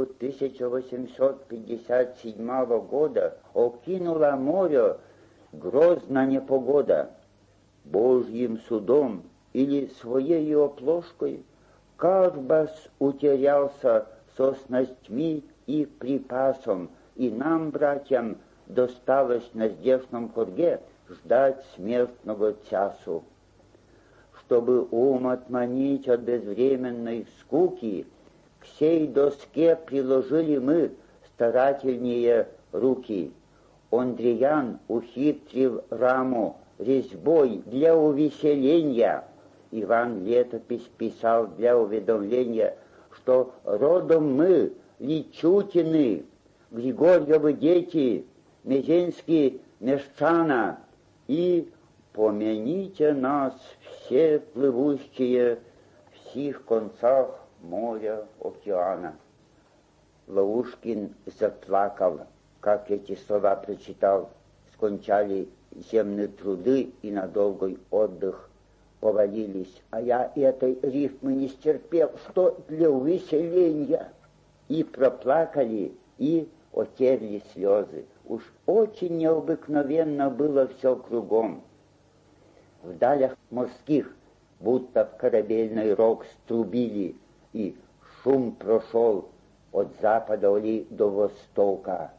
1857 года окинула море грозная непогода. Божьим судом или своей оплошкой Карбас утерялся со снастьми и припасом, и нам, братьям, досталось на здешнем корге ждать смертного часу. Чтобы ум отманить от безвременной скуки, к сей доске приложили мы старательнее руки. Андриан ухитрил раму резьбой для увеселения. Иван летопись писал для уведомления, что родом мы, Личутины, Григорьевы дети, Мезенские мещана, и помяните нас все плывущие в сих концах моря, океана. Лаушкин заплакал, как эти слова прочитал. Скончали земные труды и на долгий отдых повалились. А я этой рифмы не стерпел, что для увеселения. И проплакали, и отерли слезы. Уж очень необыкновенно было все кругом. В далях морских, будто в корабельный рог струбили, и шум прошел от запада до востока.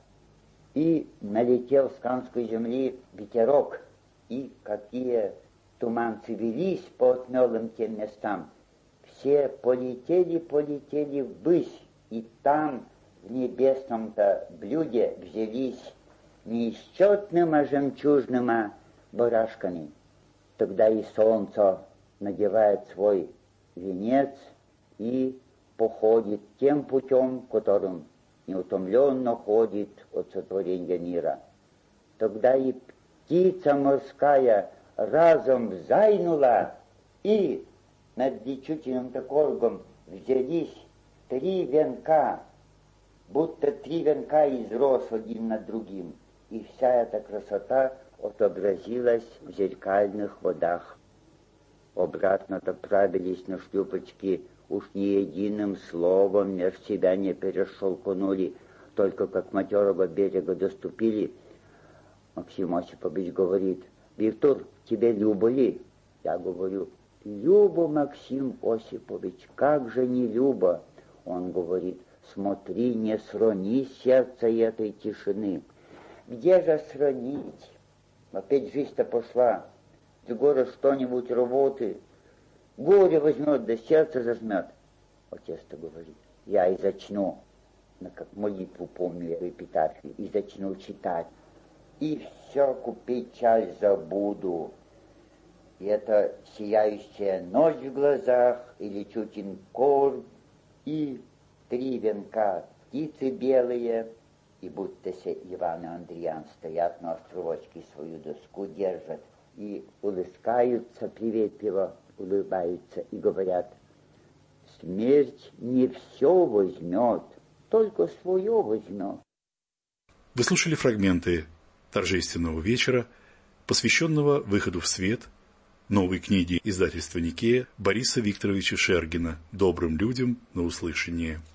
И налетел с Канской земли ветерок, и какие туманцы велись по отмелым тем местам. Все полетели ввысь, и там в небесном-то блюде взялись неисчетным, а жемчужным барашками. Тогда и солнце надевает свой венец и походит тем путем, которым неутомленно ходит от сотворения мира. Тогда и птица морская разом взайнула, и над Личутиным-то коргом взялись 3 венка, будто 3 венка изрос один над другим, и вся эта красота отобразилась в зеркальных водах. Обратно-то правились на шлюпочки, уж ни единым словом меж себя не перешелкнули, только как матерого берега доступили. Максим Осипович говорит: «Виктор, тебе любо ли?» Я говорю: «Любо, Максим Осипович, как же не любо?» Он говорит: «Смотри, не срони сердце этой тишины». Где же сронить? Опять жизнь-то пошла. С горы что-нибудь работы. Горе возьмет, да сердце зажмет. Отец-то говорит: я и зачну, как молитву помню в эпитафии, и зачну читать. И все купить часть забуду. И это сияющая ночь в глазах, и Личутин корм, и 3 венка птицы белые, и будто се Иван и Андриан стоят на островочке, свою доску держат, и улыбаются приветливо, улыбаются и говорят: смерть не все возьмет, только свое возьмет. Вы слушали фрагменты торжественного вечера, посвященного выходу в свет новой книги издательства «Никея» Бориса Викторовича Шергина «Добрым людям на услышание».